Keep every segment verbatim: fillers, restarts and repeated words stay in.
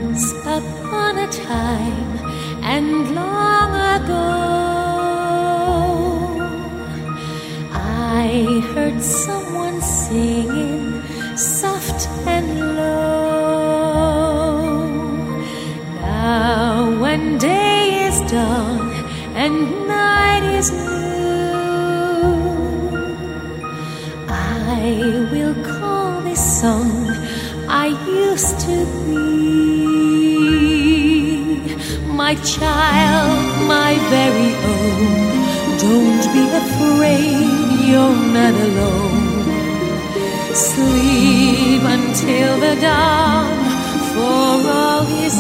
Once upon a time and long ago, I heard someone singing soft and low. Now when day is done and night is new, I will call this song I used to be. My child, my very own, don't be afraid, you're not alone. Sleep until the dawn, for all is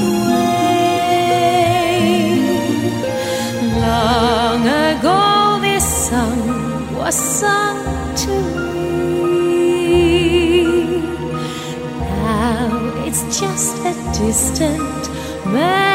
well. Long ago this song was sung to me. Now it's just a distant melody.